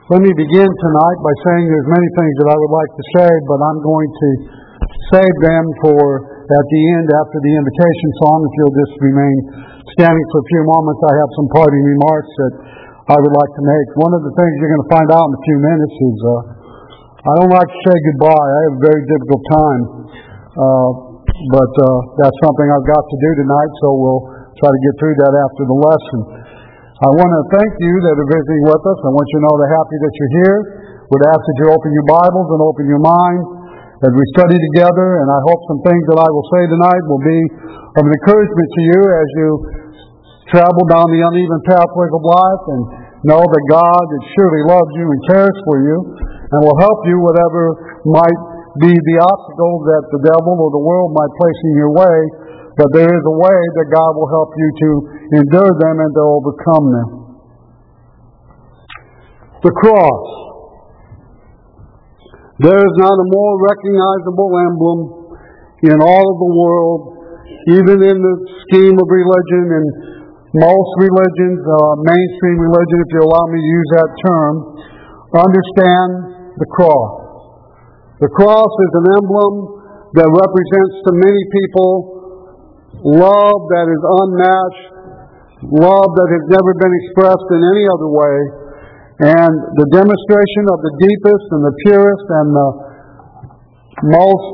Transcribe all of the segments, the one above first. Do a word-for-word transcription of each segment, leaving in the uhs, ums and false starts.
Let me begin tonight by saying there's many things that I would like to say, but I'm going to save them for at the end after the invitation song. If you'll just remain standing for a few moments, I have some parting remarks that I would like to make. One of the things you're going to find out in a few minutes is uh, I don't like to say goodbye. I have a very difficult time, uh, but uh, that's something I've got to do tonight, so we'll try to get through that after the lesson. I want to thank you that are visiting with us. I want you to know they're happy that you're here. Would ask that you open your Bibles and open your mind as we study together, and I hope some things that I will say tonight will be of an encouragement to you as you travel down the uneven pathways of life, and know that God that surely loves you and cares for you and will help you whatever might be the obstacles that the devil or the world might place in your way. But there is a way that God will help you to endure them and to overcome them. The cross. There is not a more recognizable emblem in all of the world, even in the scheme of religion and most religions, uh, mainstream religion, if you allow me to use that term. Understand the cross. The cross is an emblem that represents to many people love that is unmatched, love that has never been expressed in any other way, and the demonstration of the deepest and the purest and the most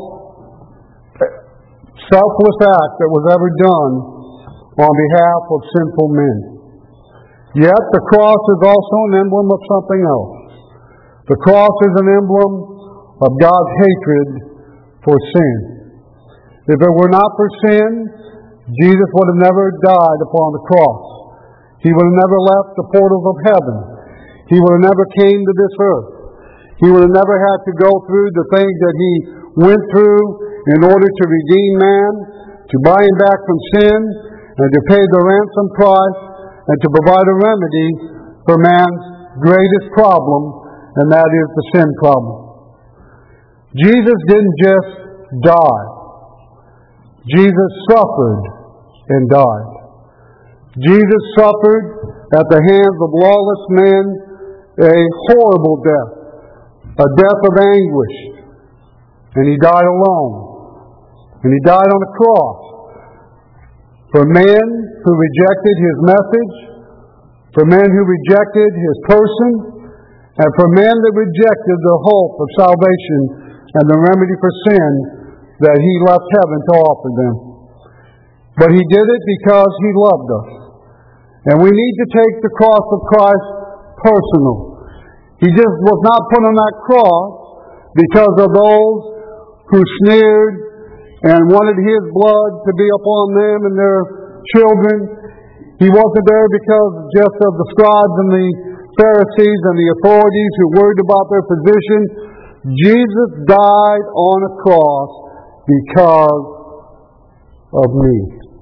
selfless act that was ever done on behalf of sinful men. Yet the cross is also an emblem of something else. The cross is an emblem of God's hatred for sin. If it were not for sin, Jesus would have never died upon the cross. He would have never left the portals of heaven. He would have never came to this earth. He would have never had to go through the things that He went through in order to redeem man, to buy him back from sin, and to pay the ransom price, and to provide a remedy for man's greatest problem, and that is the sin problem. Jesus didn't just die. Jesus suffered and died. Jesus suffered at the hands of lawless men a horrible death, a death of anguish. And He died alone. And He died on a cross for men who rejected His message, for men who rejected His person, and for men that rejected the hope of salvation and the remedy for sin that He left heaven to offer them. But He did it because He loved us. And we need to take the cross of Christ personal. He just was not put on that cross because of those who sneered and wanted His blood to be upon them and their children. He wasn't there because just of the scribes and the Pharisees and the authorities who worried about their position. Jesus died on a cross because of me.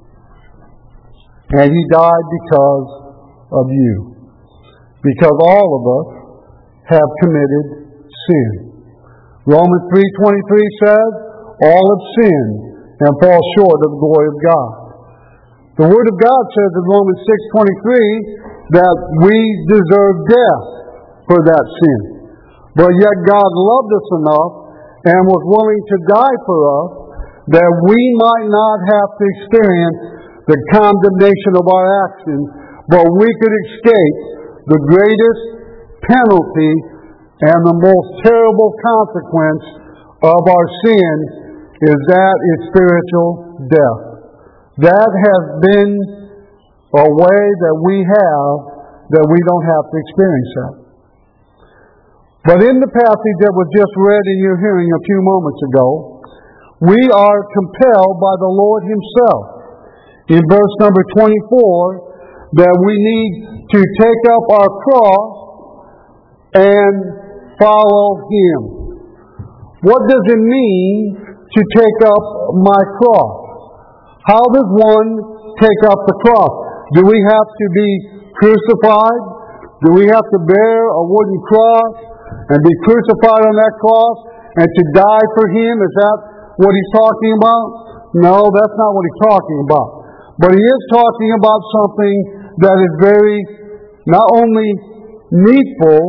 And He died because of you. Because all of us have committed sin. Romans three twenty-three says, all have sinned and fall short of the glory of God. The Word of God says in Romans six twenty-three that we deserve death for that sin. But yet God loved us enough and was willing to die for us that we might not have to experience the condemnation of our actions, but we could escape the greatest penalty and the most terrible consequence of our sin is that is spiritual death. That has been a way that we have that we don't have to experience that. But in the passage that was just read in your hearing a few moments ago, we are compelled by the Lord Himself in verse number twenty-four that we need to take up our cross and follow Him. What does it mean to take up my cross? How does one take up the cross? Do we have to be crucified? Do we have to bear a wooden cross and be crucified on that cross and to die for Him? Is that what He's talking about? No, that's not what He's talking about. But He is talking about something that is very, not only needful,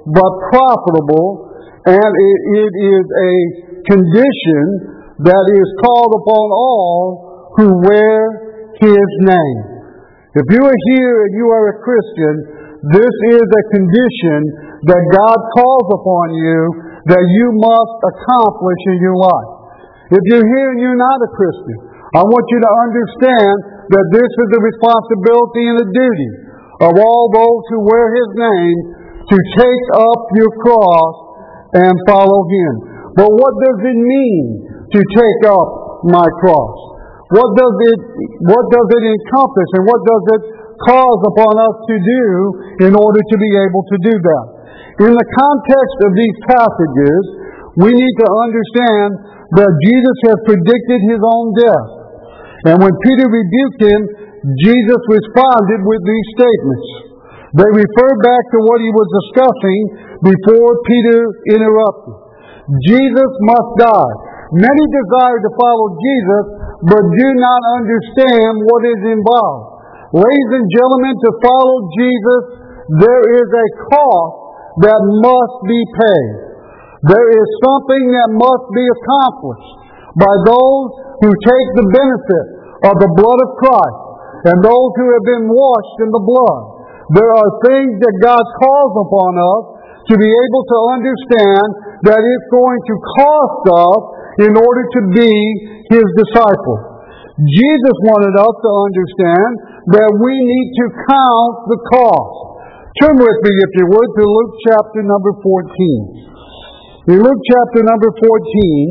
but profitable, and it, it is a condition that is called upon all who wear His name. If you are here and you are a Christian, this is a condition that God calls upon you that you must accomplish in your life. If you're here and you're not a Christian, I want you to understand that this is the responsibility and the duty of all those who wear His name to take up your cross and follow Him. But what does it mean to take up my cross? What does it, what does it encompass, and what does it cause upon us to do in order to be able to do that? In the context of these passages, we need to understand that Jesus has predicted His own death. And when Peter rebuked Him, Jesus responded with these statements. They refer back to what He was discussing before Peter interrupted. Jesus must die. Many desire to follow Jesus, but do not understand what is involved. Ladies and gentlemen, to follow Jesus, there is a cost that must be paid. There is something that must be accomplished by those who take the benefit of the blood of Christ and those who have been washed in the blood. There are things that God calls upon us to be able to understand that it's going to cost us in order to be His disciple. Jesus wanted us to understand that we need to count the cost. Turn with me, if you would, to Luke chapter number fourteen. In Luke chapter number fourteen,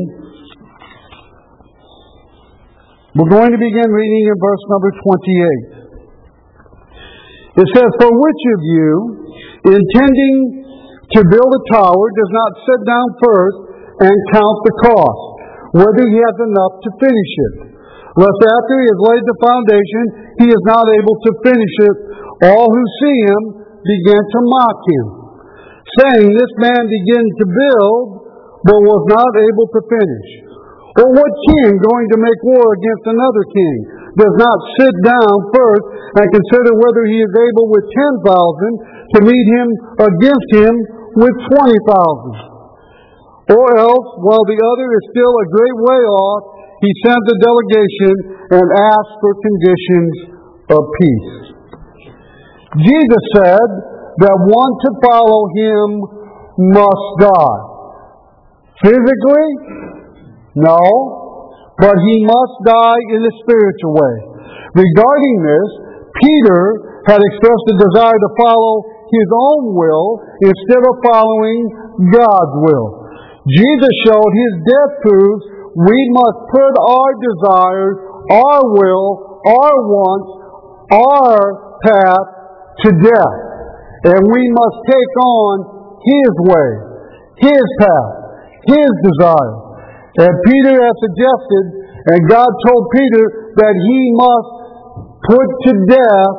we're going to begin reading in verse number twenty-eight. It says, "For which of you, intending to build a tower, does not sit down first and count the cost, whether he has enough to finish it? Lest after he has laid the foundation, he is not able to finish it. All who see him begin to mock him, saying, This man began to build, but was not able to finish. Or what king, going to make war against another king, does not sit down first and consider whether he is able with ten thousand to meet him against him with twenty thousand? Or else, while the other is still a great way off, he sends a delegation and asks for conditions of peace." Jesus said that one to follow Him must die. Physically? No. But he must die in a spiritual way. Regarding this, Peter had expressed a desire to follow his own will instead of following God's will. Jesus showed His death proves we must put our desires, our will, our wants, our path to death. And we must take on His way, His path, His desire. And Peter has suggested, and God told Peter that he must put to death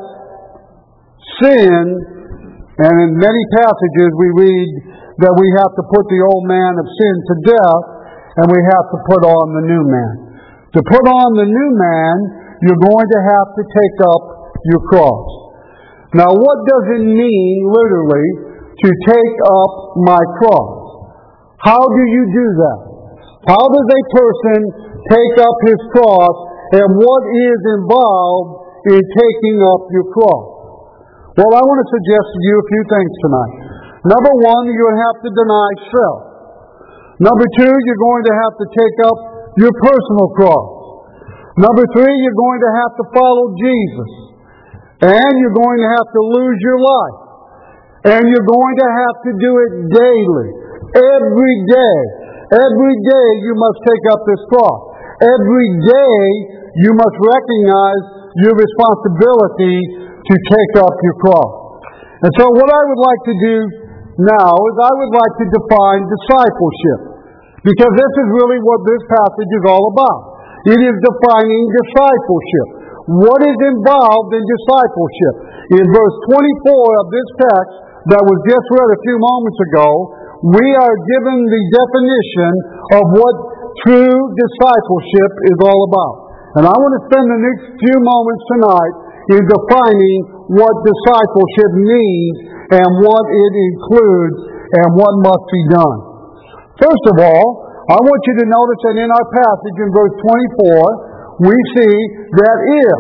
sin. And in many passages we read that we have to put the old man of sin to death, and we have to put on the new man. To put on the new man, you're going to have to take up your cross. Now, what does it mean, literally, to take up my cross? How do you do that? How does a person take up his cross, and what is involved in taking up your cross? Well, I want to suggest to you a few things tonight. Number one, you're going to have to deny self. Number two, you're going to have to take up your personal cross. Number three, you're going to have to follow Jesus. And you're going to have to lose your life. And you're going to have to do it daily. Every day. Every day you must take up this cross. Every day you must recognize your responsibility to take up your cross. And so what I would like to do now is I would like to define discipleship. Because this is really what this passage is all about. It is defining discipleship. What is involved in discipleship? In verse twenty-four of this text that was just read a few moments ago, we are given the definition of what true discipleship is all about. And I want to spend the next few moments tonight in defining what discipleship means and what it includes and what must be done. First of all, I want you to notice that in our passage in verse twenty-four, we see that if.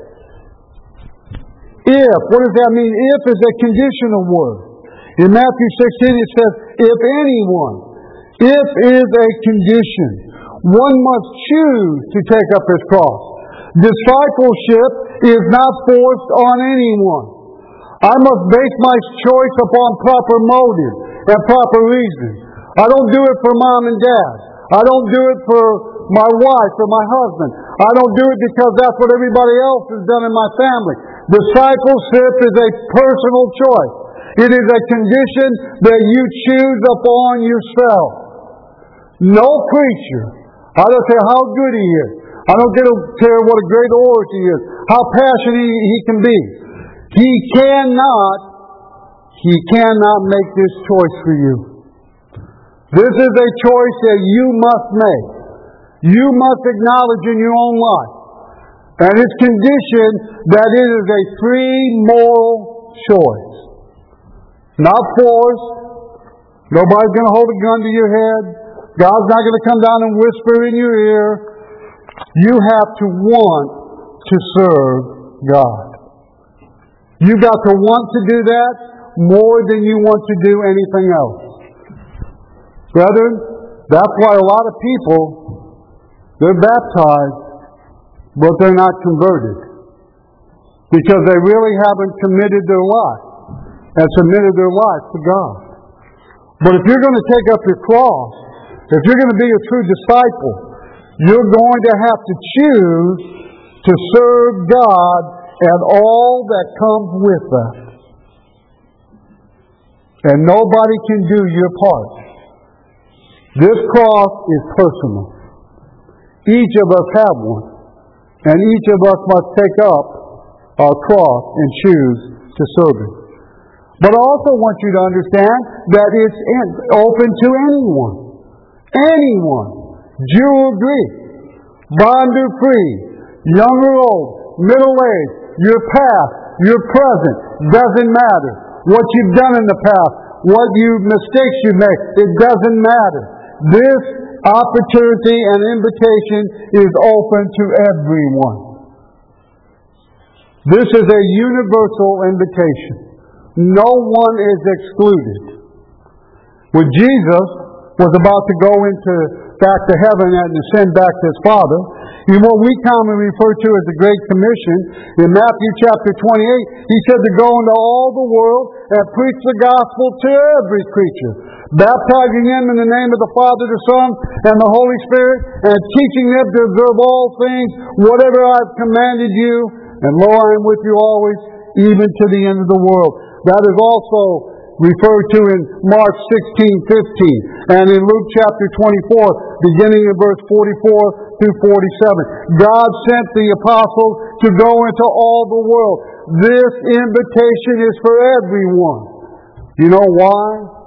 If. What does that mean? If is a conditional word. In Matthew sixteen it says, if anyone. If is a condition. One must choose to take up his cross. Discipleship is not forced on anyone. I must base my choice upon proper motive and proper reason. I don't do it for mom and dad. I don't do it for my wife or my husband. I don't do it because that's what everybody else has done in my family. Discipleship is a personal choice. It is a condition that you choose upon yourself. No preacher, I don't care how good he is, I don't care what a great orator he is, how passionate he can be. He cannot, he cannot make this choice for you. This is a choice that you must make. You must acknowledge in your own life. And it's conditioned that it is a free moral choice. Not forced. Nobody's going to hold a gun to your head. God's not going to come down and whisper in your ear. You have to want to serve God. You've got to want to do that more than you want to do anything else. Brethren, that's why a lot of people, they're baptized, but they're not converted. Because they really haven't committed their life and submitted their life to God. But if you're going to take up your cross, if you're going to be a true disciple, you're going to have to choose to serve God and all that comes with that. And nobody can do your part. This cross is personal. Each of us have one. And each of us must take up our cross and choose to serve it. But I also want you to understand that it's open to anyone. Anyone. Jew or Greek. Bond or free. Young or old. Middle age. Your past. Your present. Doesn't matter. What you've done in the past. What you mistakes you make. It doesn't matter. This opportunity and invitation is open to everyone. This is a universal invitation. No one is excluded. When Jesus was about to go into back to heaven and ascend back to His Father, in what we commonly refer to as the Great Commission, in Matthew chapter twenty-eight, He said to go into all the world and preach the gospel to every creature, baptizing them in the name of the Father, the Son, and the Holy Spirit, and teaching them to observe all things, whatever I've commanded you, and lo, I am with you always, even to the end of the world. That is also referred to in Mark sixteen fifteen, and in Luke chapter twenty-four, beginning in verse forty-four through forty-seven. God sent the apostles to go into all the world. This invitation is for everyone. You know why?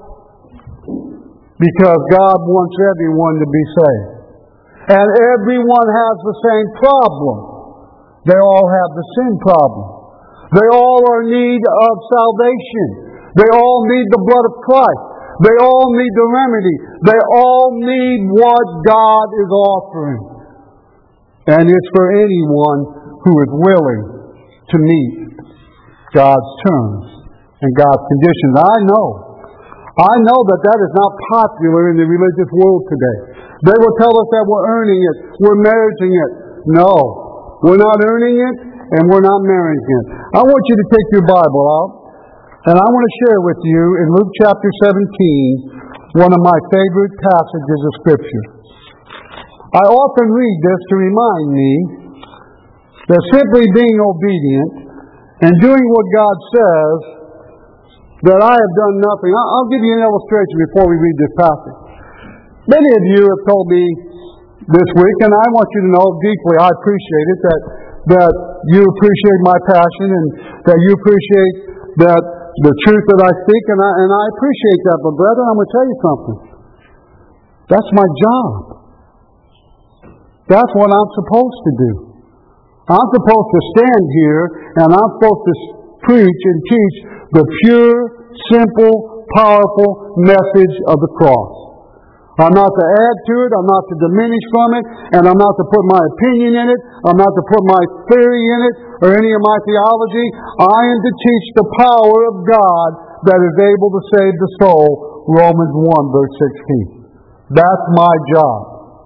Because God wants everyone to be saved. And everyone has the same problem. They all have the sin problem. They all are in need of salvation. They all need the blood of Christ. They all need the remedy. They all need what God is offering. And it's for anyone who is willing to meet God's terms and God's conditions. I know. I know that that is not popular in the religious world today. They will tell us that we're earning it. We're meriting it. No. We're not earning it and we're not meriting it. I want you to take your Bible out. And I want to share with you in Luke chapter seventeen, one of my favorite passages of Scripture. I often read this to remind me that simply being obedient and doing what God says, that I have done nothing. I'll give you an illustration before we read this passage. Many of you have told me this week, and I want you to know deeply, I appreciate it, that, that you appreciate my passion and that you appreciate that the truth that I speak, and I, and I appreciate that. But brethren, I'm going to tell you something. That's my job. That's what I'm supposed to do. I'm supposed to stand here, and I'm supposed to preach and teach the pure, simple, powerful message of the cross. I'm not to add to it, I'm not to diminish from it, and I'm not to put my opinion in it, I'm not to put my theory in it, or any of my theology. I am to teach the power of God that is able to save the soul, Romans one, verse sixteen. That's my job.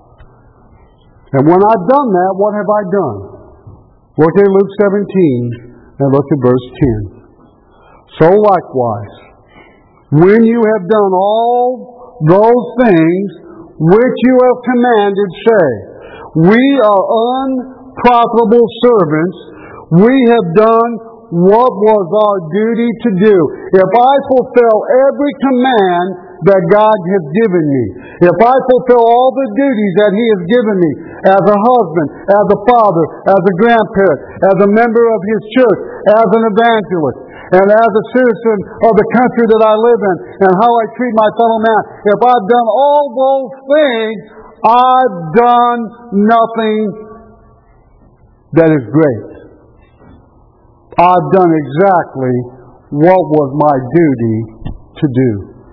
And when I've done that, what have I done? Look at Luke seventeen, and look at verse ten. So likewise, when you have done all those things which you have commanded, say, we are unprofitable servants. We have done what was our duty to do. If I fulfill every command that God has given me, if I fulfill all the duties that He has given me as a husband, as a father, as a grandparent, as a member of His church, as an evangelist, and as a citizen of the country that I live in, and how I treat my fellow man, if I've done all those things, I've done nothing that is great. I've done exactly what was my duty to do.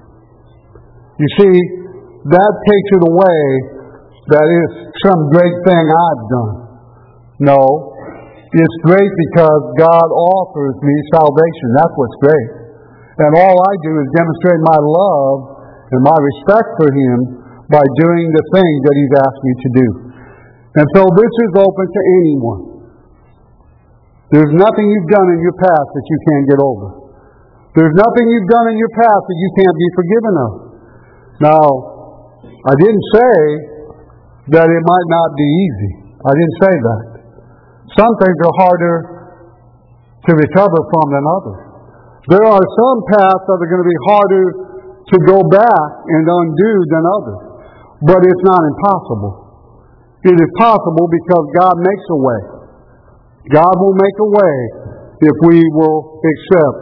You see, that takes it away that it's some great thing I've done. No, it's great because God offers me salvation. That's what's great. And all I do is demonstrate my love and my respect for Him by doing the things that He's asked me to do. And so this is open to anyone. There's nothing you've done in your past that you can't get over. There's nothing you've done in your past that you can't be forgiven of. Now, I didn't say that it might not be easy. I didn't say that. Some things are harder to recover from than others. There are some paths that are going to be harder to go back and undo than others. But it's not impossible. It is possible because God makes a way. God will make a way if we will accept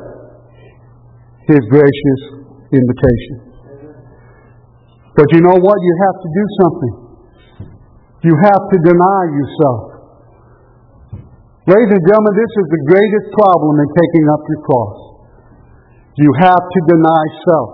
His gracious invitation. But you know what? You have to do something. You have to deny yourself. Ladies and gentlemen, this is the greatest problem in taking up your cross. You have to deny self.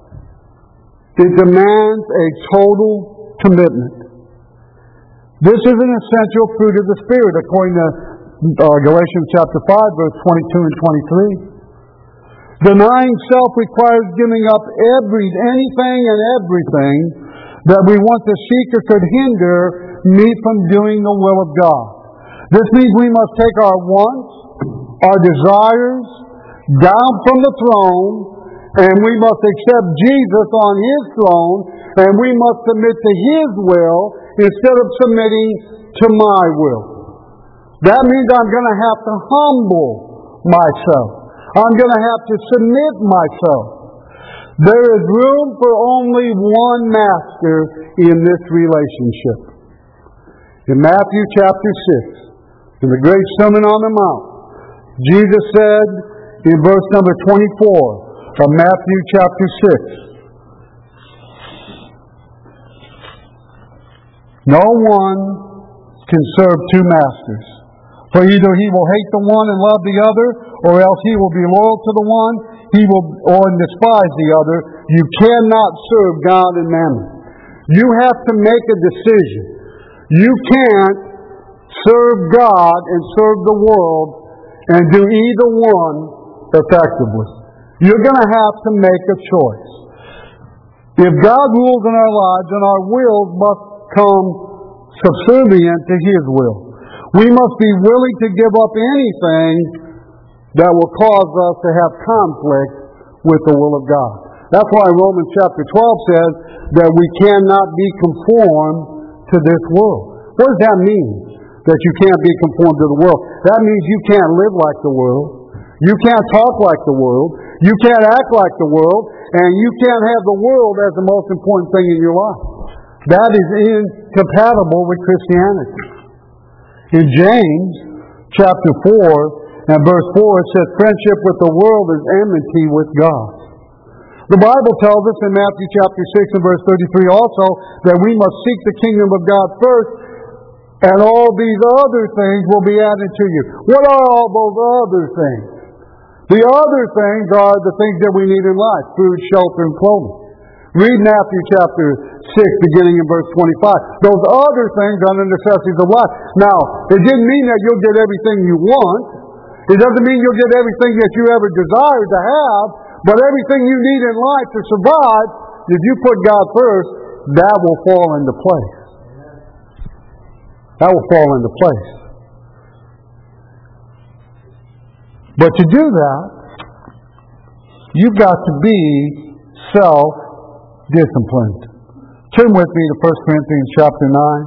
It demands a total commitment. This is an essential fruit of the Spirit, according to uh, Galatians chapter five, verse twenty-two and twenty-three. Denying self requires giving up every, anything and everything that we want to seek or could hinder me from doing the will of God. This means we must take our wants, our desires down from the throne, and we must accept Jesus on His throne, and we must submit to His will instead of submitting to my will. That means I'm going to have to humble myself. I'm going to have to submit myself. There is room for only one master in this relationship. In Matthew chapter six, in the great Sermon on the Mount, Jesus said in verse number twenty-four of Matthew chapter six, no one can serve two masters. For either he will hate the one and love the other, or else he will be loyal to the one, he will or despise the other. You cannot serve God and mammon. You have to make a decision. You can't serve God and serve the world and do either one effectively. You're going to have to make a choice. If God rules in our lives, then our wills must come subservient to His will. We must be willing to give up anything that will cause us to have conflict with the will of God. That's why Romans chapter twelve says that we cannot be conformed to this world. What does that mean? That you can't be conformed to the world? That means you can't live like the world. You can't talk like the world. You can't act like the world. And you can't have the world as the most important thing in your life. That is incompatible with Christianity. In James chapter four and verse four, it says, friendship with the world is enmity with God. The Bible tells us in Matthew chapter six and verse thirty-three also that we must seek the kingdom of God first, and all these other things will be added to you. What are all those other things? The other things are the things that we need in life: food, shelter, and clothing. Read Matthew chapter six, beginning in verse twenty-five. Those other things are the necessities of life. Now, it didn't mean that you'll get everything you want. It doesn't mean you'll get everything that you ever desire to have. But everything you need in life to survive, if you put God first, that will fall into place. That will fall into place. But to do that, you've got to be self-disciplined. Turn with me to First Corinthians chapter nine.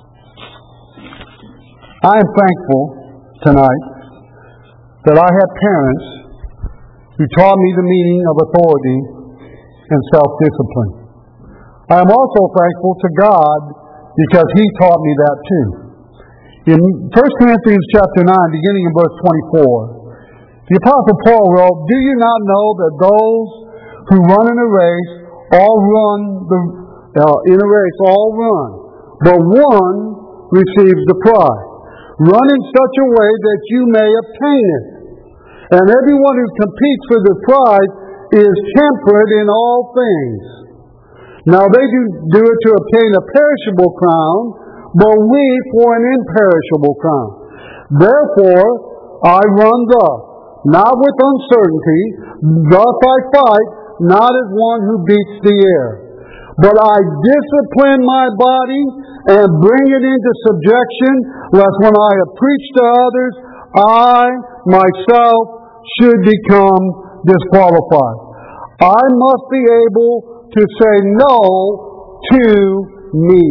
I am thankful tonight that I had parents who taught me the meaning of authority and self-discipline. I am also thankful to God because He taught me that too. In First Corinthians chapter nine, beginning in verse twenty-four, the Apostle Paul wrote, "Do you not know that those who run in a race, all run the uh, in a race, all run, but one receives the prize. Run in such a way that you may obtain it. And everyone who competes for the prize is temperate in all things. Now they do, do it to obtain a perishable crown, but we for an imperishable crown. Therefore I run thus, not with uncertainty, thus I fight, not as one who beats the air. But I discipline my body and bring it into subjection, lest when I have preached to others, I myself should become disqualified. I must be able to say no to me."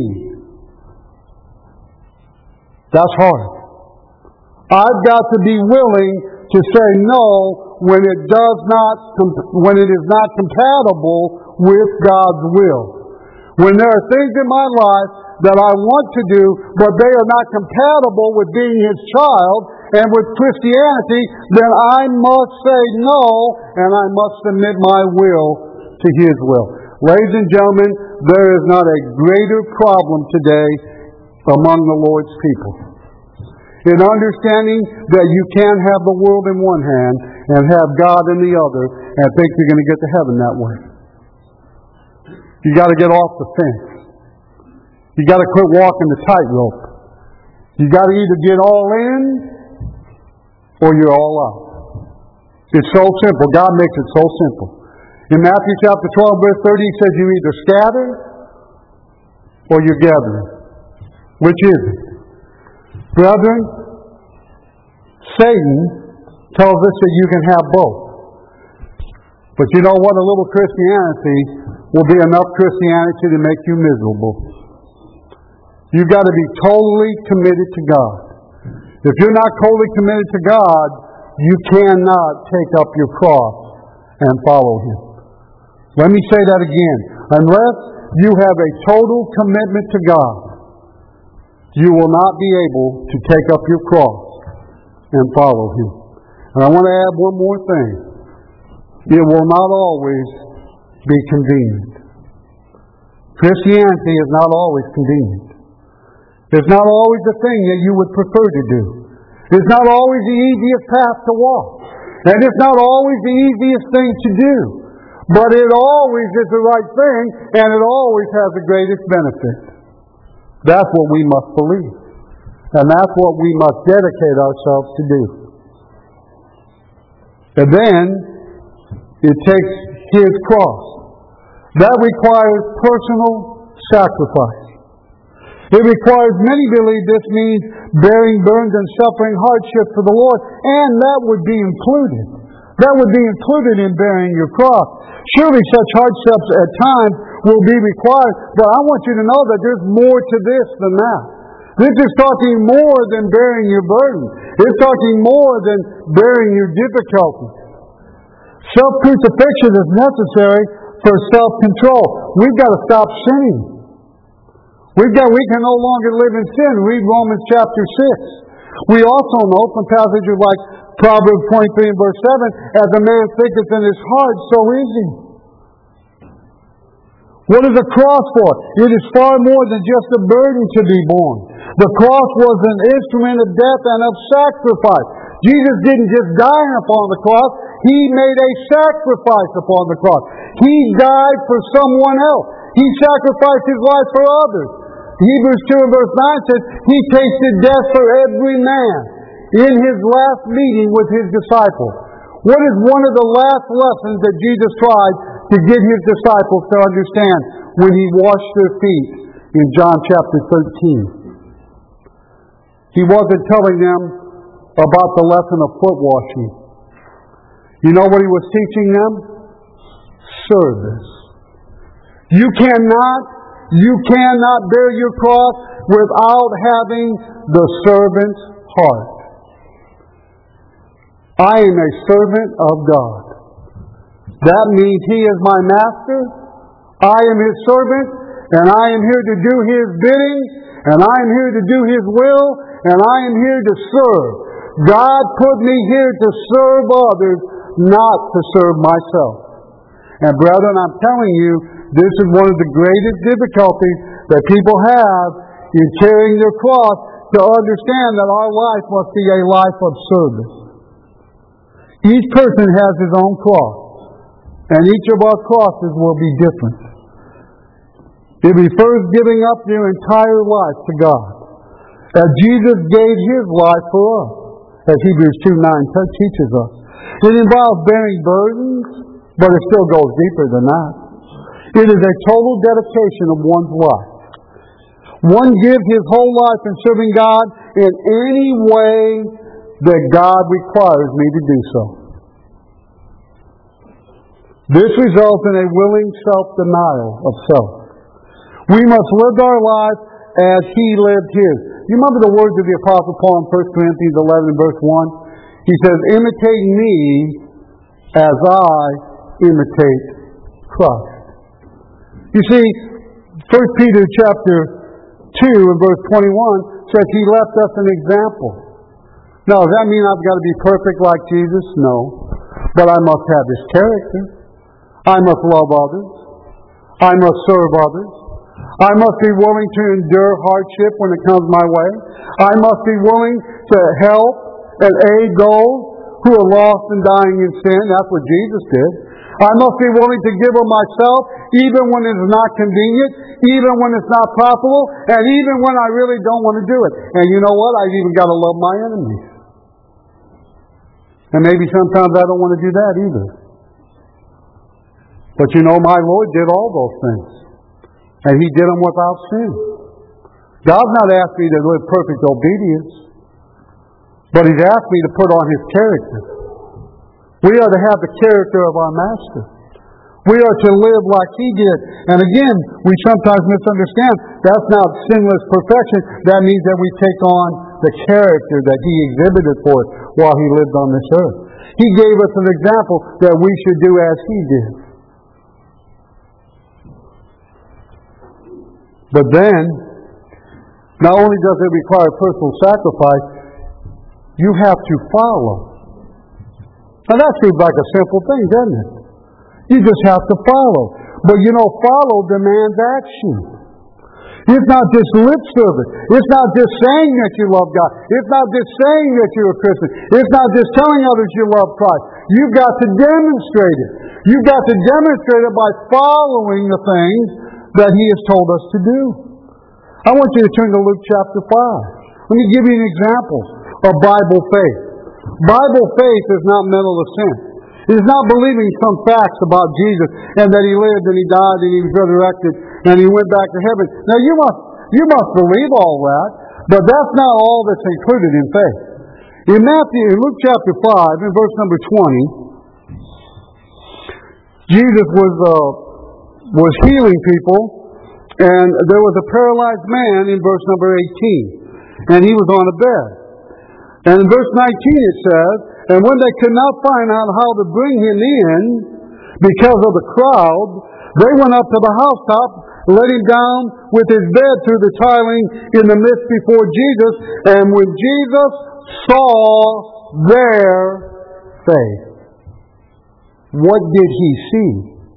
That's hard. I've got to be willing to say no when it does not, when it is not compatible with God's will. When there are things in my life that I want to do, but they are not compatible with being His child and with Christianity, then I must say no, and I must submit my will to His will. Ladies and gentlemen, there is not a greater problem today among the Lord's people. In understanding that you can't have the world in one hand and have God in the other and think you're going to get to heaven that way. You got to get off the fence. You got to quit walking the tightrope. You got to either get all in or you're all out. It's so simple. God makes it so simple. In Matthew chapter twelve, verse thirty, He says you either scatter or you're gathering. Which is it? Brethren, Satan tells us that you can have both. But you know what? A little Christianity will be enough Christianity to make you miserable. You've got to be totally committed to God. If you're not totally committed to God, you cannot take up your cross and follow Him. Let me say that again. Unless you have a total commitment to God, you will not be able to take up your cross and follow Him. And I want to add one more thing. It will not always be convenient. Christianity is not always convenient. It's not always the thing that you would prefer to do. It's not always the easiest path to walk. And it's not always the easiest thing to do. But it always is the right thing, and it always has the greatest benefit. That's what we must believe. And that's what we must dedicate ourselves to do. And then, it takes His cross. That requires personal sacrifice. It requires, many believe this means bearing burdens and suffering hardship for the Lord, and that would be included. That would be included in bearing your cross. Surely such hardships at times will be required, but I want you to know that there's more to this than that. This is talking more than bearing your burden. It's talking more than bearing your difficulties. Self-crucifixion is necessary for self-control. We've got to stop sinning. We've got, we can no longer live in sin. Read Romans chapter six. We also know from passages like Proverbs twenty-three and verse seven, as a man thinketh in his heart, so is he. What is a cross for? It is far more than just a burden to be borne. The cross was an instrument of death and of sacrifice. Jesus didn't just die upon the cross. He made a sacrifice upon the cross. He died for someone else. He sacrificed His life for others. Hebrews two and verse nine says, He tasted death for every man in His last meeting with His disciples. What is one of the last lessons that Jesus tried to get His disciples to understand when He washed their feet in John chapter thirteen? He wasn't telling them about the lesson of foot washing. You know what He was teaching them? Service. You cannot, you cannot bear your cross without having the servant's heart. I am a servant of God. That means He is my master. I am His servant, and I am here to do His bidding, and I am here to do His will, and I am here to serve. God put me here to serve others, not to serve myself. And brethren, I'm telling you, this is one of the greatest difficulties that people have in carrying their cross, to understand that our life must be a life of service. Each person has his own cross, and each of our crosses will be different. It refers giving up your entire life to God, as Jesus gave His life for us, as Hebrews two nine teaches us. It involves bearing burdens, but it still goes deeper than that. It is a total dedication of one's life. One gives his whole life in serving God in any way that God requires me to do so. This results in a willing self-denial of self. We must live our life as He lived His. You remember the words of the Apostle Paul in First Corinthians eleven verse one? He says, imitate me as I imitate Christ. You see, First Peter chapter two and verse twenty-one says He left us an example. Now, does that mean I've got to be perfect like Jesus? No. But I must have His character. I must love others. I must serve others. I must be willing to endure hardship when it comes my way. I must be willing to help and aid those who are lost and dying in sin. That's what Jesus did. I must be willing to give of myself even when it is not convenient, even when it's not profitable, and even when I really don't want to do it. And you know what? I've even got to love my enemies. And maybe sometimes I don't want to do that either. But you know, my Lord did all those things. And He did them without sin. God's not asked me to live perfect obedience, but He's asked me to put on His character. We are to have the character of our Master. We are to live like He did. And again, we sometimes misunderstand. That's not sinless perfection. That means that we take on the character that He exhibited for us while He lived on this earth. He gave us an example that we should do as He did. But then, not only does it require personal sacrifice, you have to follow. Now that seems like a simple thing, doesn't it? You just have to follow. But you know, follow demands action. It's not just lip service. It's not just saying that you love God. It's not just saying that you're a Christian. It's not just telling others you love Christ. You've got to demonstrate it. You've got to demonstrate it by following the things that He has told us to do. I want you to turn to Luke chapter five. Let me give you an example of Bible faith. Bible faith is not mental assent. It is not believing some facts about Jesus and that He lived and He died and He was resurrected and He went back to heaven. Now you must you must believe all that, but that's not all that's included in faith. In Matthew, in Luke chapter five, in verse number twenty, Jesus was uh, was healing people, and there was a paralyzed man in verse number eighteen, and he was on a bed. And in verse nineteen it says, and when they could not find out how to bring him in because of the crowd, they went up to the housetop, let him down with his bed through the tiling in the midst before Jesus. And when Jesus saw their faith, what did He see?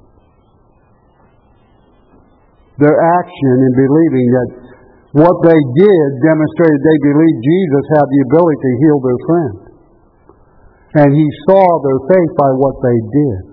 Their action in believing that what they did demonstrated they believed Jesus had the ability to heal their friend. and He saw their faith by what they did.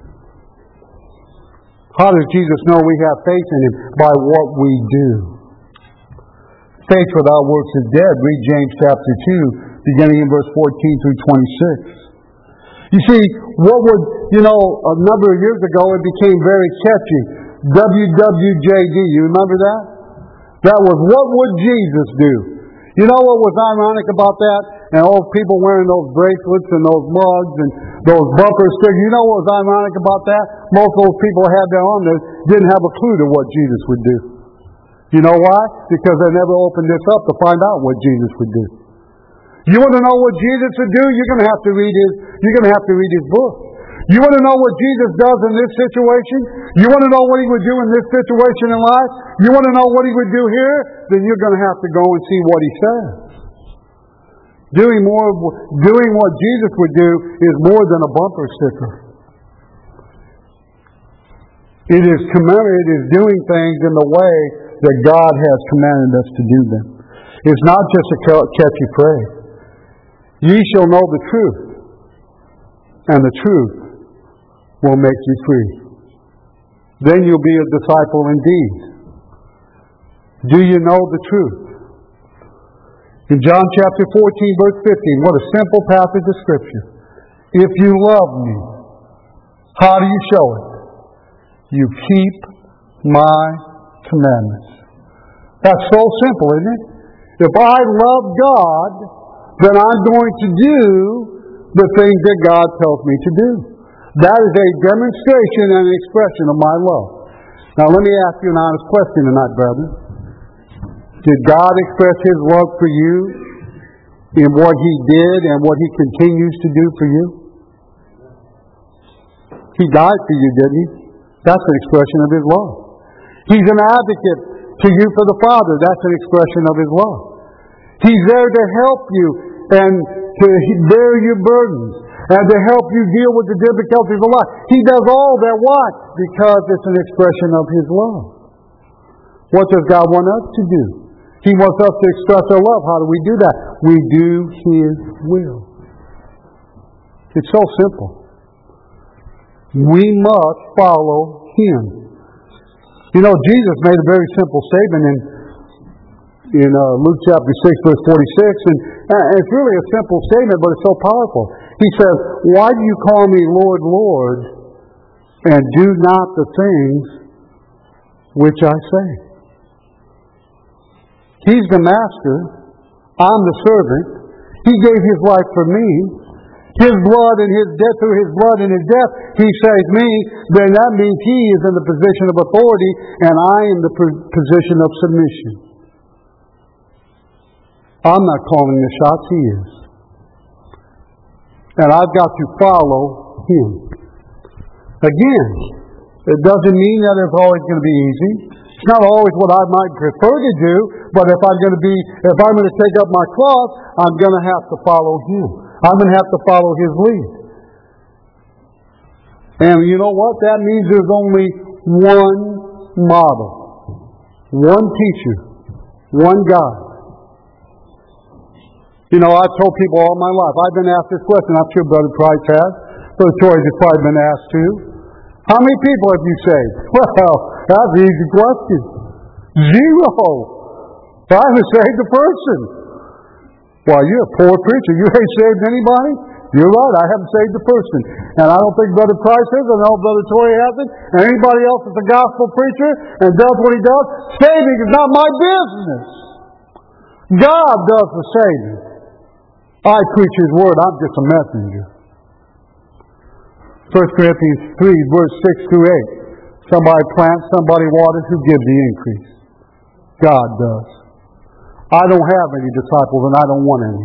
How does Jesus know we have faith in Him? By what we do. Faith without works is dead. Read James chapter two, beginning in verse fourteen through twenty-six. You see, what would, you know, a number of years ago it became very catchy. W W J D, you remember that? That was, what would Jesus do? You know what was ironic about that? And all people wearing those bracelets and those mugs and those bumper stickers. You know what was ironic about that? Most of those people had that on there didn't have a clue to what Jesus would do. You know why? Because they never opened this up to find out what Jesus would do. You want to know what Jesus would do? You're going to have to read his. You're going to have to read his book. You want to know what Jesus does in this situation? You want to know what He would do in this situation in life? You want to know what He would do here? Then you're going to have to go and see what He says. Doing more, doing what Jesus would do is more than a bumper sticker. It is commanded. It is doing things in the way that God has commanded us to do them. It's not just a catchy phrase. Ye shall know the truth, and the truth will make you free. Then you'll be a disciple indeed. Do you know the truth? In John chapter fourteen, verse fifteen, what a simple passage of Scripture. If you love me, how do you show it? You keep my commandments. That's so simple, isn't it? If I love God, then I'm going to do the things that God tells me to do. That is a demonstration and an expression of my love. Now let me ask you an honest question tonight, brethren. Did God express His love for you in what He did and what He continues to do for you? He died for you, didn't He? That's an expression of His love. He's an advocate to you for the Father. That's an expression of His love. He's there to help you and to bear your burdens and to help you deal with the difficulties of life. He does all that. Why? Because it's an expression of His love. What does God want us to do? He wants us to express our love. How do we do that? We do His will. It's so simple. We must follow Him. You know, Jesus made a very simple statement in in uh, Luke chapter six, verse forty-six, and uh, it's really a simple statement, but it's so powerful. He says, "Why do you call me Lord, Lord, and do not the things which I say?" He's the master. I'm the servant. He gave His life for me. His blood and His death, through His blood and His death, He saved me. Then that means He is in the position of authority, and I am the position of submission. I'm not calling the shots, He is. And I've got to follow Him. Again, it doesn't mean that it's always going to be easy. It's not always what I might prefer to do, but if I'm going to be, if I'm going to take up my cross, I'm going to have to follow Him. I'm going to have to follow His lead. And you know what? That means there's only one model, one teacher, one God. You know, I've told people all my life, I've been asked this question. I'm sure Brother Price has. Brother Torrey has probably been asked too. How many people have you saved? Well, that's an easy question. Zero. I haven't saved a person. Well, you're a poor preacher. You ain't saved anybody? You're right, I haven't saved a person. And I don't think Brother Price has, I know Brother Torrey hasn't, and anybody else that's a gospel preacher and does what he does. Saving is not my business. God does the saving. I preach His word. I'm just a messenger. First Corinthians three, verse six through eight. Somebody plants, somebody waters, who gives the increase? God does. I don't have any disciples, and I don't want any.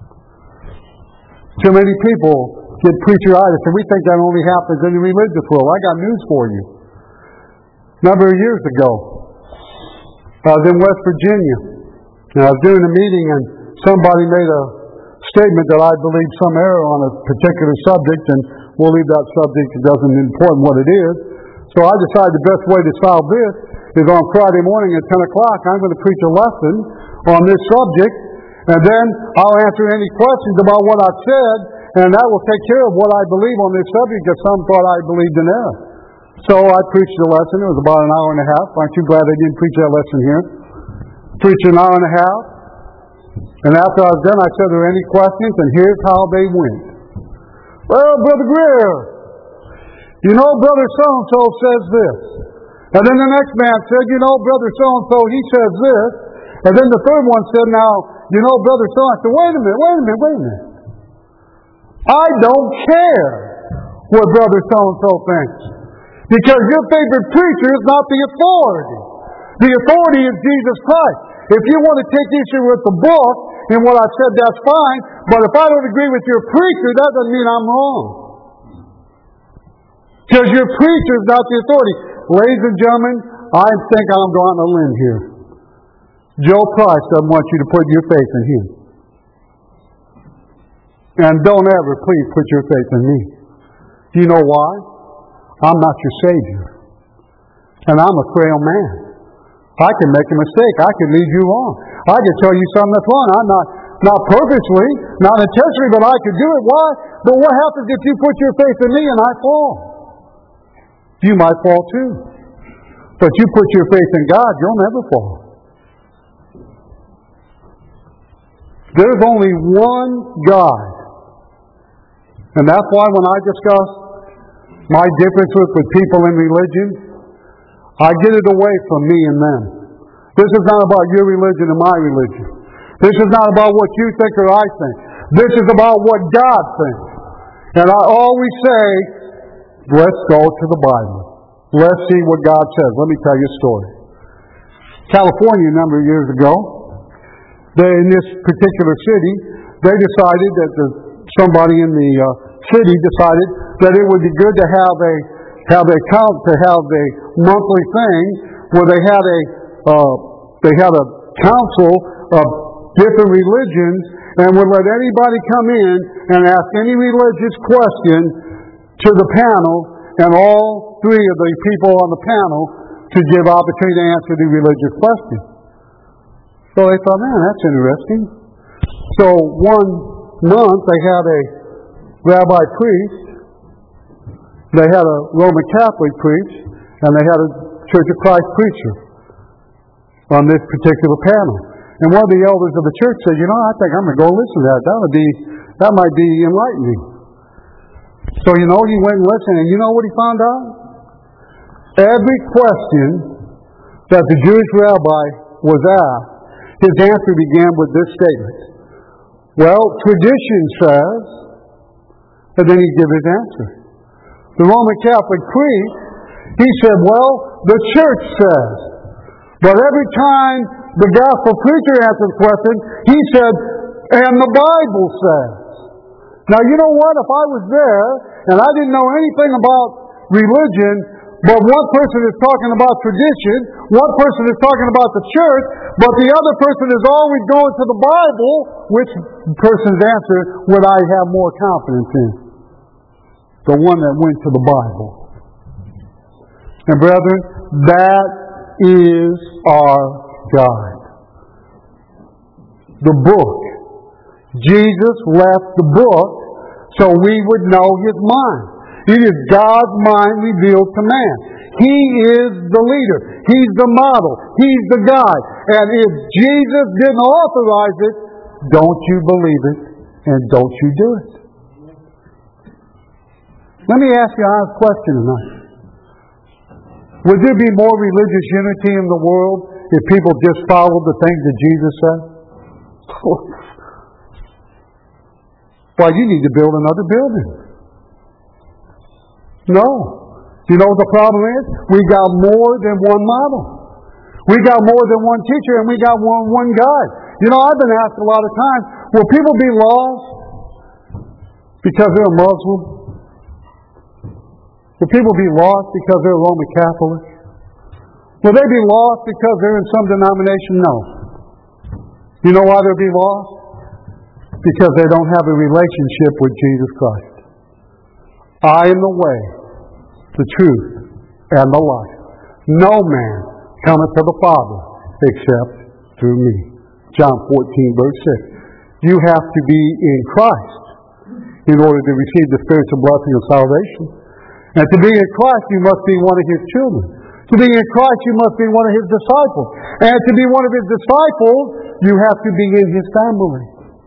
Too many people get preacheritis, and we think that only happens in the religious world. I got news for you. A number of years ago, I was in West Virginia, and I was doing a meeting, and somebody made a statement that I believe some error on a particular subject, and we'll leave that subject. It doesn't important what it is. So I decided the best way to solve this is on Friday morning at ten o'clock, I'm going to preach a lesson on this subject, and then I'll answer any questions about what I've said, and that will take care of what I believe on this subject, because some thought I believed in error. So I preached a lesson. It was about an hour and a half. Aren't you glad I didn't preach that lesson here? Preached an hour and a half. And after I was done, I said, are there any questions? And here's how they went. Well, Brother Greer, you know, Brother so-and-so says this. And then the next man said, you know, Brother so-and-so, he says this. And then the third one said, now, you know, Brother so-and-so. I said, wait a minute, wait a minute, wait a minute. I don't care what Brother so-and-so thinks. Because your favorite preacher is not the authority. The authority is Jesus Christ. If you want to take issue with the book and what I've said, that's fine. But if I don't agree with your preacher, that doesn't mean I'm wrong. Because your preacher is not the authority. Ladies and gentlemen, I think I'm going on a limb here. Joe Price doesn't want you to put your faith in him. And don't ever, please, put your faith in me. Do you know why? I'm not your Savior. And I'm a frail man. I can make a mistake. I can lead you wrong. I can tell you something that's wrong. I'm not, not purposely, not intentionally, but I could do it. Why? But what happens if you put your faith in me and I fall? You might fall too. But you put your faith in God, you'll never fall. There's only one God. And that's why when I discuss my differences with people in religion, I get it away from me and them. This is not about your religion and my religion. This is not about what you think or I think. This is about what God thinks. And I always say, let's go to the Bible. Let's see what God says. Let me tell you a story. California, a number of years ago, they, in this particular city, they decided that the, somebody in the uh, city decided that it would be good to have a have a count to have a monthly thing where they had a uh, they had a council of different religions and would let anybody come in and ask any religious question to the panel, and all three of the people on the panel to give opportunity to answer the religious question. So they thought, man, that's interesting. So one month they had a rabbi priest, they had a Roman Catholic preach, and they had a Church of Christ preacher on this particular panel. And one of the elders of the church said, you know, I think I'm going to go listen to that. That would be, that might be enlightening. So, you know, he went and listened, and you know what he found out? Every question that the Jewish rabbi was asked, his answer began with this statement. Well, tradition says, and then he'd give his answer. The Roman Catholic priest, he said, well, the church says. But every time the gospel preacher answered the question, he said, and the Bible says. Now, you know what? If I was there, and I didn't know anything about religion, but one person is talking about tradition, one person is talking about the church, but the other person is always going to the Bible, which person's answer would I have more confidence in? The one that went to the Bible. And brethren, that is our God. The book. Jesus left the book so we would know His mind. It is God's mind revealed to man. He is the leader. He's the model. He's the guide. And if Jesus didn't authorize it, don't you believe it and don't you do it. Let me ask you a honest question tonight. Would there be more religious unity in the world if people just followed the things that Jesus said? Why, you need to build another building. No. You know what the problem is? We got more than one model. We got more than one teacher, and we got one, one guide. You know, I've been asked a lot of times, will people be lost because they're a Muslim? Will people be lost because they're a Roman Catholic? Will they be lost because they're in some denomination? No. You know why they'll be lost? Because they don't have a relationship with Jesus Christ. I am the way, the truth, and the life. No man cometh to the Father except through me. John fourteen, verse six. You have to be in Christ in order to receive the spiritual blessing of salvation. And to be in Christ, you must be one of His children. To be in Christ, you must be one of His disciples. And to be one of His disciples, you have to be in His family.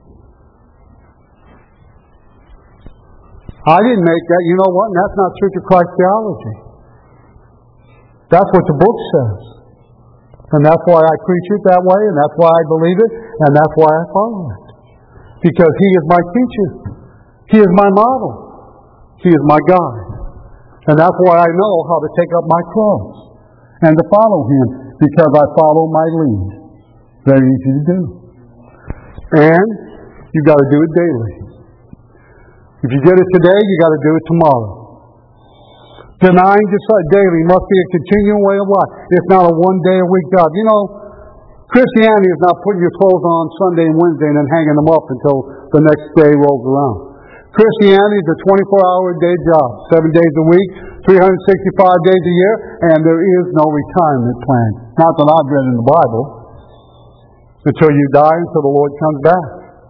I didn't make that. You know what? And that's not Church of Christ theology. That's what the book says. And that's why I preach it that way, and that's why I believe it, and that's why I follow it. Because He is my teacher. He is my model. He is my guide. And that's why I know how to take up my cross and to follow Him, because I follow my lead. Very easy to do. And you've got to do it daily. If you did it today, you've got to do it tomorrow. Denying yourself daily must be a continual way of life. It's not a one-day-a-week job. You know, Christianity is not putting your clothes on Sunday and Wednesday and then hanging them up until the next day rolls around. Christianity is a twenty-four hour a day job, seven days a week, three hundred sixty-five days a year, and there is no retirement plan. Not that I've read in the Bible. Until you die, until the Lord comes back.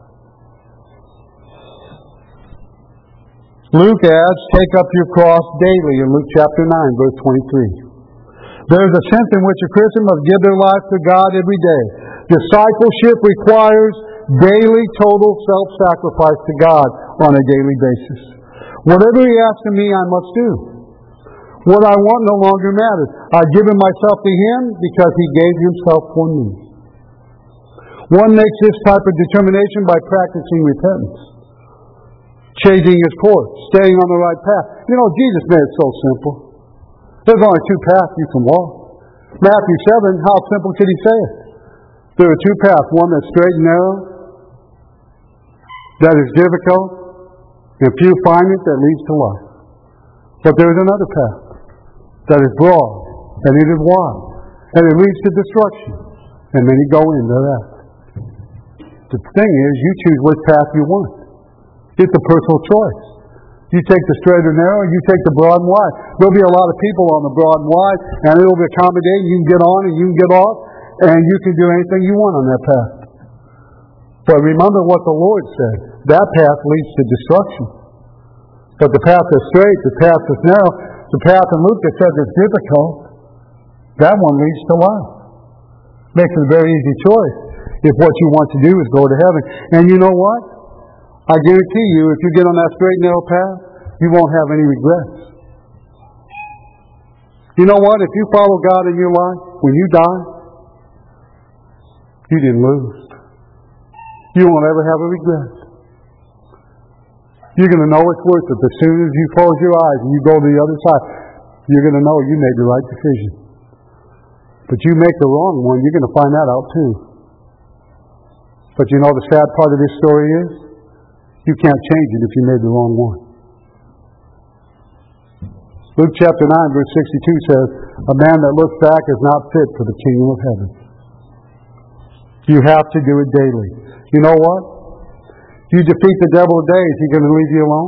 Luke adds, take up your cross daily in Luke chapter nine, verse twenty-three. There is a sense in which a Christian must give their life to God every day. Discipleship requires daily total self-sacrifice to God on a daily basis. Whatever He asks of me, I must do. What I want no longer matters. I've given myself to Him because He gave Himself for me. One makes this type of determination by practicing repentance, changing his course, staying on the right path. You know, Jesus made it so simple. There's only two paths you can walk. Matthew seven, how simple could He say it? There are two paths, one that's straight and narrow, that is difficult, and few find it, that leads to life. But there is another path that is broad, and it is wide, and it leads to destruction, and many go in thereafter. The thing is, you choose which path you want. It's a personal choice. You take the straight or narrow, you take the broad and wide. There'll be a lot of people on the broad and wide, and it'll be accommodating. You can get on and you can get off, and you can do anything you want on that path. But remember what the Lord said. That path leads to destruction. But the path that's straight, the path that's narrow, the path in Luke that says it's difficult, that one leads to life. Makes it a very easy choice if what you want to do is go to heaven. And you know what? I guarantee you, if you get on that straight and narrow path, you won't have any regrets. You know what? If you follow God in your life, when you die, you didn't lose. You won't ever have a regret. You're going to know it's worth it. As soon as you close your eyes and you go to the other side, you're going to know you made the right decision. But you make the wrong one, you're going to find that out too. But you know the sad part of this story is? You can't change it if you made the wrong one. Luke chapter nine, verse sixty-two says, a man that looks back is not fit for the kingdom of heaven. You have to do it daily. You know what? You defeat the devil today, is he going to leave you alone?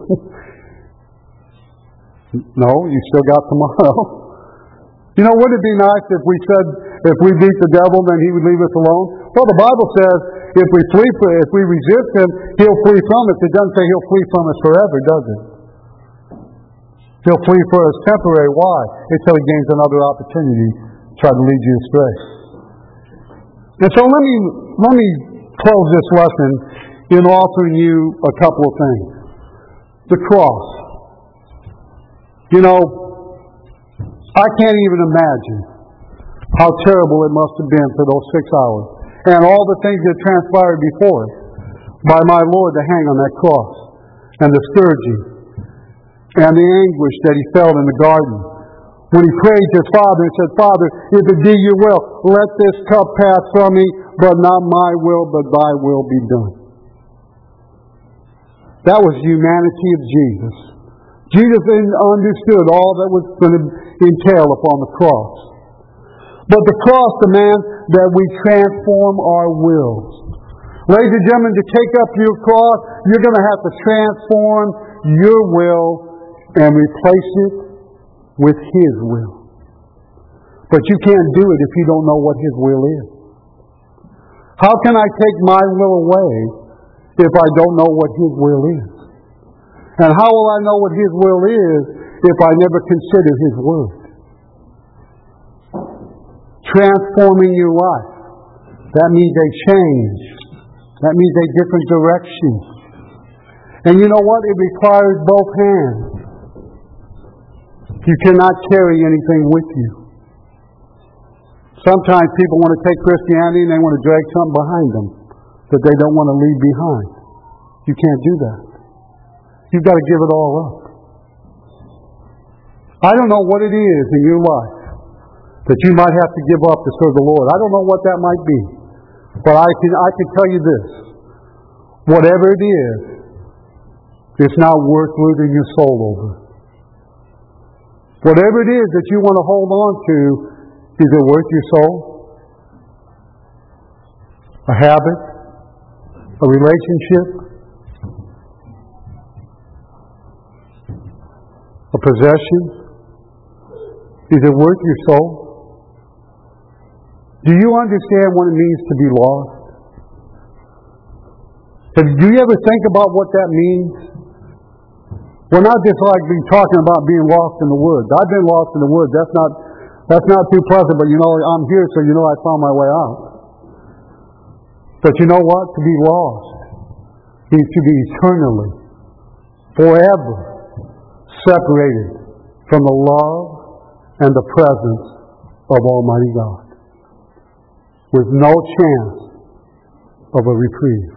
No, you still got tomorrow. You know, wouldn't it be nice if we said, if we beat the devil, then he would leave us alone? Well, the Bible says, if we flee, if we resist him, he'll flee from us. It doesn't say he'll flee from us forever, does it? He'll flee for us temporary. Why? Until he gains another opportunity to try to lead you astray. And so let me let me close this lesson in offering you a couple of things. The cross. You know, I can't even imagine how terrible it must have been for those six hours. And all the things that transpired before it by my Lord to hang on that cross. And the scourging. And the anguish that he felt in the garden. When he prayed to his Father and said, Father, if it be your will, let this cup pass from me, but not my will, but thy will be done. That was the humanity of Jesus. Jesus understood all that was going to entail upon the cross. But the cross demands that we transform our wills. Ladies and gentlemen, to take up your cross, you're going to have to transform your will and replace it with His will. But you can't do it if you don't know what His will is. How can I take my will away if I don't know what His will is? And how will I know what His will is if I never consider His Word? Transforming your life. That means a change. That means a different direction. And you know what? It requires both hands. You cannot carry anything with you. Sometimes people want to take Christianity and they want to drag something behind them that they don't want to leave behind. You can't do that. You've got to give it all up. I don't know what it is in your life that you might have to give up to serve the Lord. I don't know what that might be. But I can, I can tell you this. Whatever it is, it's not worth losing your soul over. Whatever it is that you want to hold on to, is it worth your soul? A habit? A relationship? A possession? Is it worth your soul? Do you understand what it means to be lost? Do you ever think about what that means? We're not just like being talking about being lost in the woods. I've been lost in the woods. That's not that's not too pleasant, but you know, I'm here, so you know I found my way out. But you know what? To be lost means to be eternally, forever separated from the love and the presence of Almighty God, with no chance of a reprieve.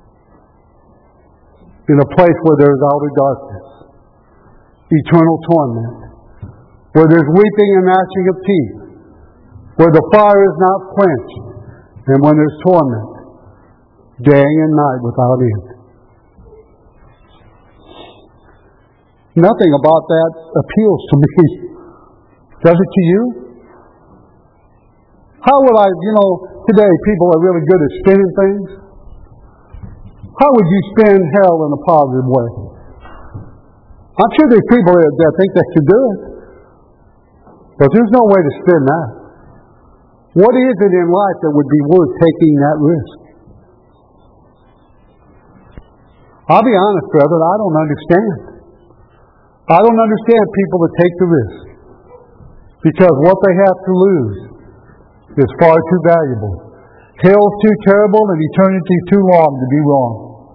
In a place where there is outer darkness, eternal torment, where there's weeping and gnashing of teeth, where the fire is not quenched, and when there's torment, day and night without end. Nothing about that appeals to me. Does it to you? How would I, you know, today people are really good at spinning things. How would you spin hell in a positive way? I'm sure there's people that, that think they can do it. But there's no way to spin that. What is it in life that would be worth taking that risk? I'll be honest, brother, I don't understand. I don't understand people that take the risk. Because what they have to lose is far too valuable. Hell's too terrible and eternity's too long to be wrong.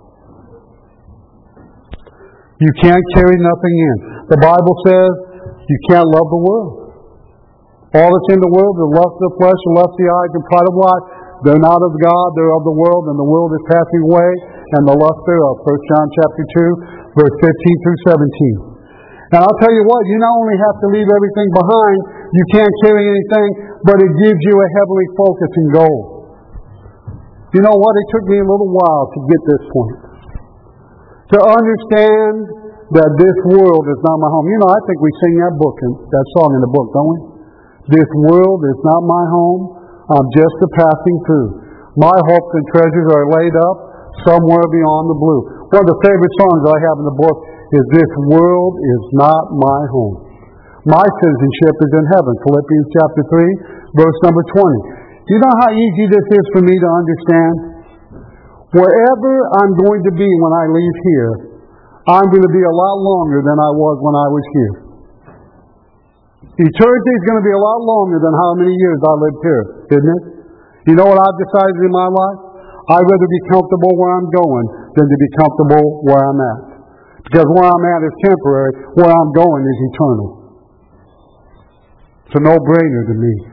You can't carry nothing in. The Bible says you can't love the world. All that's in the world, the lust of the flesh, the lust of the eyes, and pride of life, they're not of God, they're of the world, and the world is passing away, and the lust thereof. First John chapter two, verse fifteen through seventeen. And I'll tell you what, you not only have to leave everything behind, you can't carry anything, but it gives you a heavenly focus and goal. You know what? It took me a little while to get this point. To understand that this world is not my home. You know, I think we sing that book, that song in the book, don't we? This world is not my home. I'm just a passing through. My hopes and treasures are laid up somewhere beyond the blue. One of the favorite songs I have in the book is This World Is Not My Home. My citizenship is in heaven. Philippians chapter three, verse number twenty. Do you know how easy this is for me to understand? Wherever I'm going to be when I leave here, I'm going to be a lot longer than I was when I was here. Eternity is going to be a lot longer than how many years I lived here, isn't it? You know what I've decided in my life? I'd rather be comfortable where I'm going than to be comfortable where I'm at. Because where I'm at is temporary, where I'm going is eternal. It's a no-brainer to me.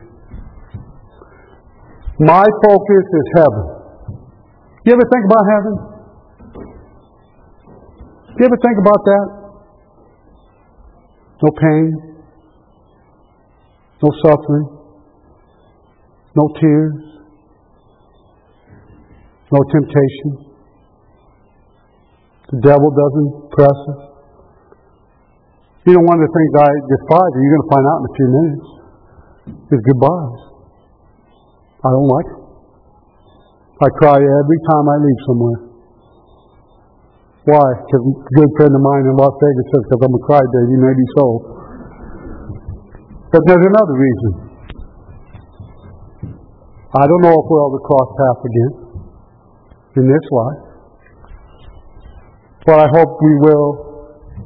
My focus is heaven. You ever think about heaven? You ever think about that? No pain, no suffering, no tears, no temptation. The devil doesn't press us. You know, one of the things I despise, and you're going to find out in a few minutes, is goodbyes. I don't like it. I cry every time I leave somewhere. Why? Because a good friend of mine in Las Vegas says, because I'm a crybaby, maybe so. But there's another reason. I don't know if we'll ever cross paths again in this life. But I hope we will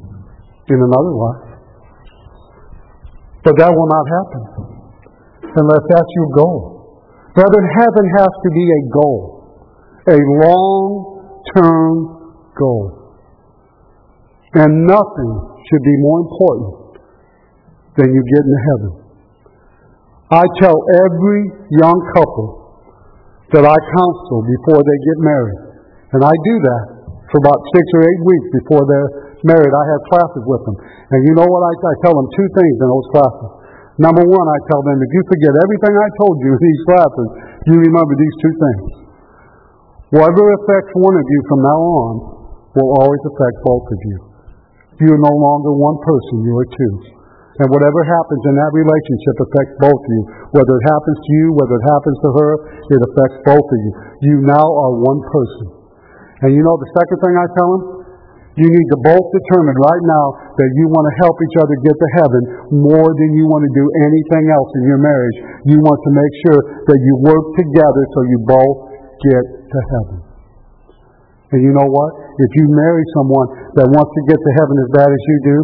in another life. But that will not happen unless that's your goal. Brethren, heaven has to be a goal, a long-term goal. And nothing should be more important than you getting to heaven. I tell every young couple that I counsel before they get married, and I do that for about six or eight weeks before they're married. I have classes with them. And you know what? I, I tell them two things in those classes. Number one, I tell them, if you forget everything I told you in these classes, you remember these two things. Whatever affects one of you from now on will always affect both of you. You are no longer one person, you are two. And whatever happens in that relationship affects both of you. Whether it happens to you, whether it happens to her, it affects both of you. You now are one person. And you know the second thing I tell them? You need to both determine right now that you want to help each other get to heaven more than you want to do anything else in your marriage. You want to make sure that you work together so you both get to heaven. And you know what? If you marry someone that wants to get to heaven as bad as you do,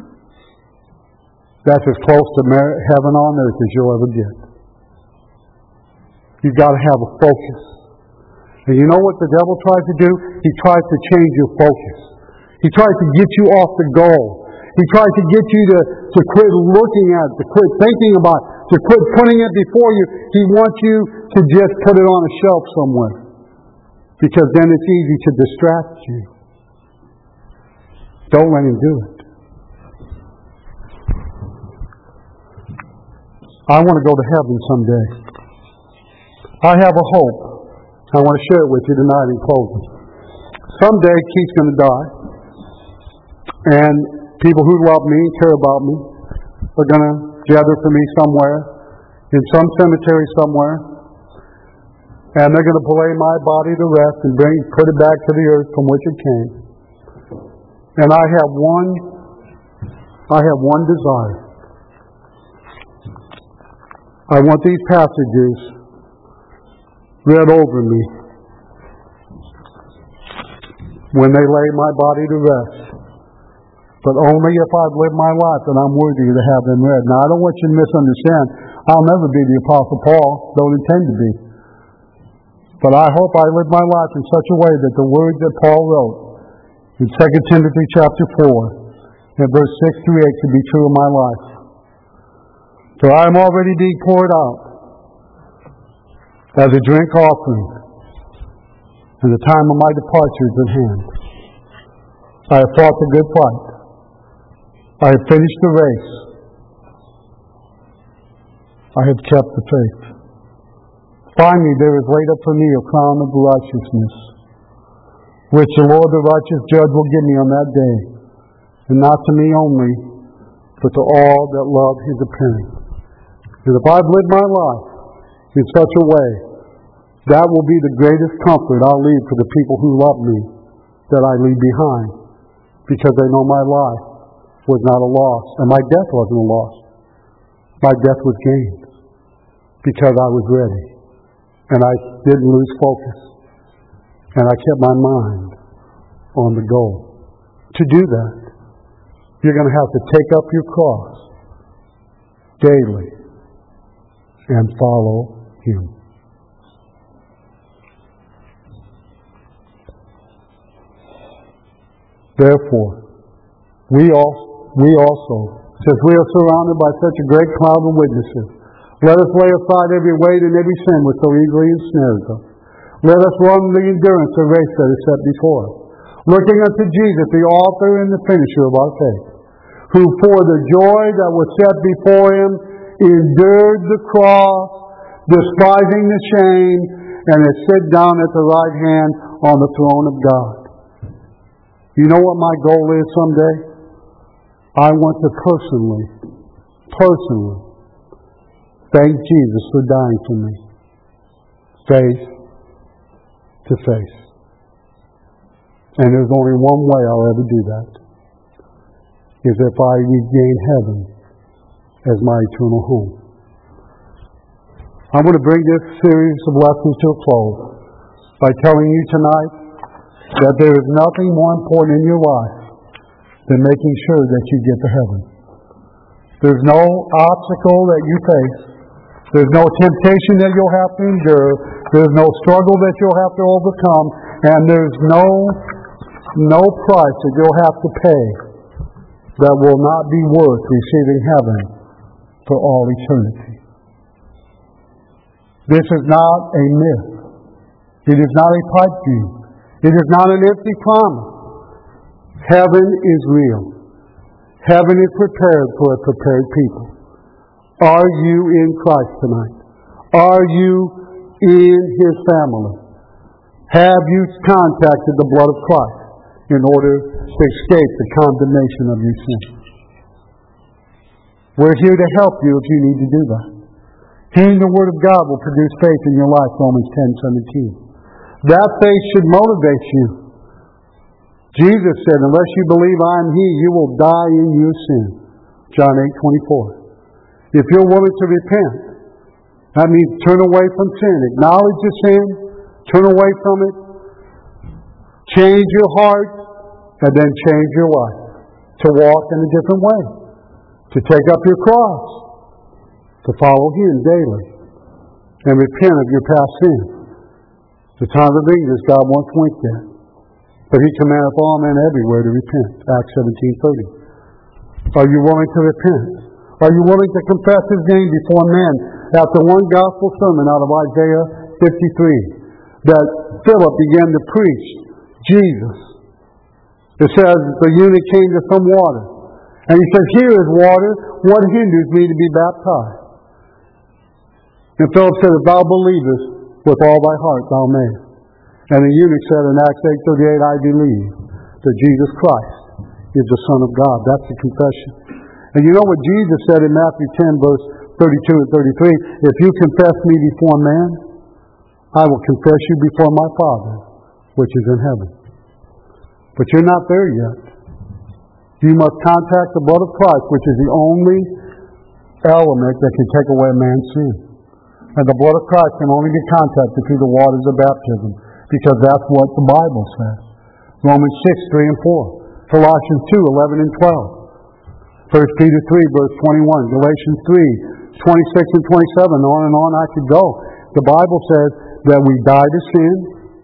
that's as close to mar- heaven on earth as you'll ever get. You've got to have a focus. And you know what the devil tries to do? He tries to change your focus. He tries to get you off the goal. He tries to get you to, to quit looking at it, to quit thinking about it, to quit putting it before you. He wants you to just put it on a shelf somewhere. Because then it's easy to distract you. Don't let him do it. I want to go to heaven someday. I have a hope. I want to share it with you tonight in closing. Someday Keith's going to die. And people who love me, care about me, are going to gather for me somewhere, in some cemetery somewhere. And they're going to lay my body to rest and bring, put it back to the earth from which it came. And I have one, I have one desire. I want these passages read over me when they lay my body to rest. But only if I've lived my life that I'm worthy to have them read. Now, I don't want you to misunderstand. I'll never be the Apostle Paul. Don't intend to be. But I hope I live my life in such a way that the words that Paul wrote in Second Timothy chapter four, and verse six through eight, can be true in my life. For I am already being poured out as a drink offering, and the time of my departure is at hand. I have fought the good fight. I have finished the race. I have kept the faith. Finally, there is laid up for me a crown of righteousness, which the Lord the righteous judge will give me on that day, and not to me only, but to all that love his appearing. And if I've lived my life in such a way, that will be the greatest comfort I'll leave for the people who love me, that I leave behind, because they know my life was not a loss, and my death wasn't a loss. My death was gained, because I was ready, and I didn't lose focus, and I kept my mind on the goal. To do that, you're going to have to take up your cross daily and follow him. Therefore, we also, we also, since we are surrounded by such a great cloud of witnesses, let us lay aside every weight and every sin which so easily ensnares us. Let us run the endurance of race that is set before us, looking unto Jesus, the author and the finisher of our faith, who for the joy that was set before him endured the cross, despising the shame, and has sit down at the right hand on the throne of God. You know what my goal is someday? I want to personally, personally thank Jesus for dying for me, face to face. And there's only one way I'll ever do that, is if I regain heaven as my eternal home. I'm going to bring this series of lessons to a close by telling you tonight that there is nothing more important in your life than making sure that you get to heaven. There's no obstacle that you face. There's no temptation that you'll have to endure. There's no struggle that you'll have to overcome. And there's no, no price that you'll have to pay that will not be worth receiving heaven for all eternity. This is not a myth. It is not a pipe dream. It is not an empty promise. Heaven is real. Heaven is prepared for a prepared people. Are you in Christ tonight? Are you in His family? Have you contacted the blood of Christ in order to escape the condemnation of your sin? We're here to help you if you need to do that. Hearing the Word of God will produce faith in your life, Romans ten seventeen. That faith should motivate you. Jesus said, unless you believe I am He, you will die in your sin. John eight twenty-four. If you're willing to repent, that means turn away from sin. Acknowledge your sin, turn away from it, change your heart, and then change your life to walk in a different way, to take up your cross, to follow Him daily, and repent of your past sin. The time of ignorance God once winked at, but He commandeth all men everywhere to repent. Acts seventeen thirty. Are you willing to repent? Are you willing to confess His name before men? After one gospel sermon out of Isaiah fifty-three, that Philip began to preach Jesus. It says the eunuch came to some water, and he said, "Here is water. What hinders me to be baptized?" And Philip said, "If thou believest with all thy heart, thou mayest." And the eunuch said in Acts eight thirty-eight, "I believe that Jesus Christ is the Son of God." That's the confession. And you know what Jesus said in Matthew ten, verse thirty-two and thirty-three? "If you confess me before man, I will confess you before my Father, which is in heaven." But you're not there yet. You must contact the blood of Christ, which is the only element that can take away man's sin. And the blood of Christ can only be contacted through the waters of baptism, because that's what the Bible says. Romans six, three and four. Colossians two, eleven and twelve. First Peter three, verse twenty-one. Galatians three, twenty-six and twenty-seven. On and on I could go. The Bible says that we die to sin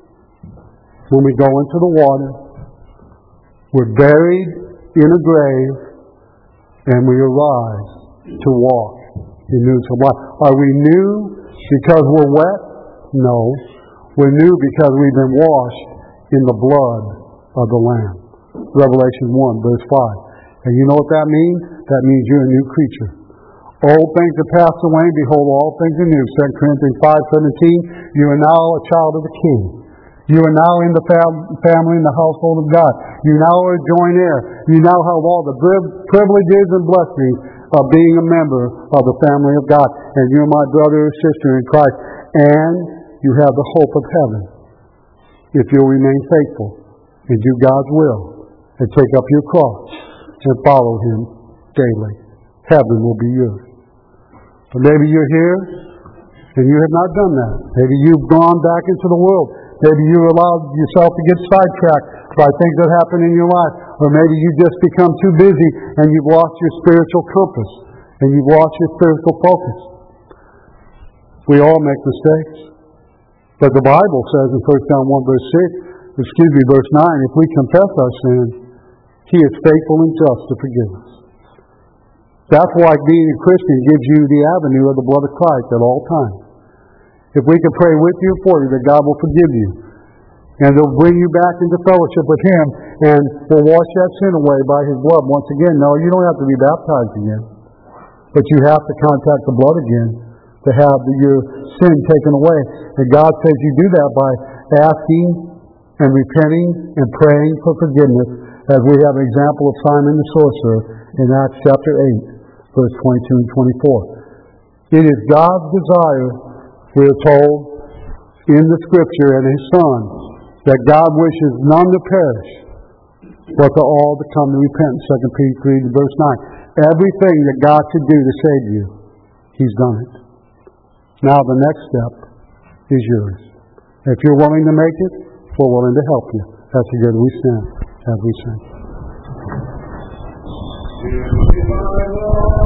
when we go into the water. We're buried in a grave, and we arise to walk in newness of life. Are we new because we're wet? No. We're new because we've been washed in the blood of the Lamb. Revelation one, verse five. And you know what that means? That means you're a new creature. Old things have passed away, behold, all things are new. Second Corinthians five seventeen. You are now a child of the King. You are now in the fam- family, in the household of God. You now are a joint heir. You now have all the privileges and blessings of being a member of the family of God. And you're my brother or sister in Christ. And you have the hope of heaven if you'll remain faithful and do God's will and take up your cross and follow Him daily. Heaven will be yours. But maybe you're here and you have not done that. Maybe you've gone back into the world. Maybe you allowed yourself to get sidetracked by things that happen in your life. Or maybe you just become too busy and you've lost your spiritual compass and you've lost your spiritual focus. We all make mistakes. But the Bible says in First John one verse six, excuse me, verse nine, if we confess our sins, He is faithful and just to forgive us. That's why being a Christian gives you the avenue of the blood of Christ at all times. If we can pray with you and for you, that God will forgive you. And He'll bring you back into fellowship with Him, and will wash that sin away by His blood once again. No, you don't have to be baptized again. But you have to contact the blood again to have your sin taken away. And God says you do that by asking and repenting and praying for forgiveness, as we have an example of Simon the sorcerer in Acts chapter eight, verse twenty-two and twenty-four. It is God's desire, we are told in the Scripture and His Son, that God wishes none to perish, but to all to come to repentance. Second Peter three, verse nine. Everything that God could do to save you, He's done it. Now the next step is yours. If you're willing to make it, we're willing to help you. That's the good we stand as we sing. Dearly, my Lord.